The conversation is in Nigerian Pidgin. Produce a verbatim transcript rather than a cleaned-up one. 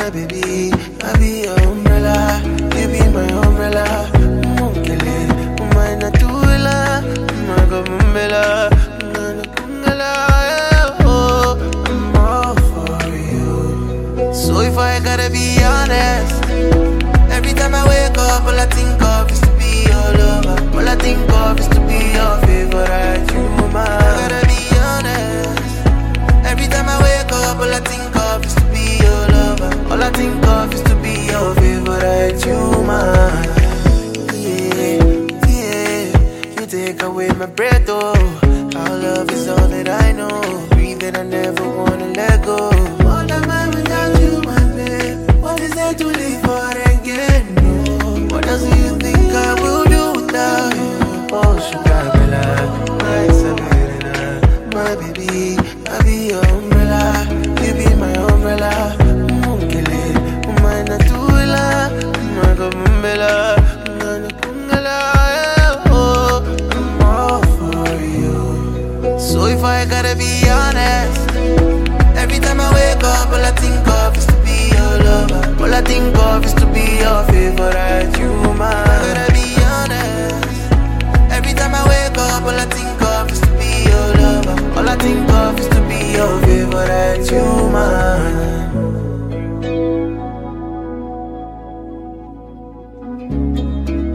my baby. I be your umbrella, you be my umbrella. Mungile, my natuila, my gumela, my kungala. Oh, I'm all for you. So if I gotta be honest, every time I wake up, all I think of is to be your lover. All I think of is to be your favorite woman. I gotta be honest. Every time I wake up, all I think of is to be your lover. All I think of is to be your favorite human. Yeah, yeah. You take away my breath, oh. Our love is all that I know. Breathe it, I never wanna let go. All of mine without you, my babe. What is there to live for again? No. What else do you think I will do without you? Oh, sugar, bella, my Sabrina, my baby. I be your umbrella, you be my umbrella. Mungile, my natuila, my gumela, my kungala. Oh, I'm all for you. So if I gotta be honest, every time I wake up, all I think of is to be your lover. All I think of is to be your favorite human. I gotta be honest. Every time I wake up, all I think of is to be your lover. All I think of is to be your favorite human.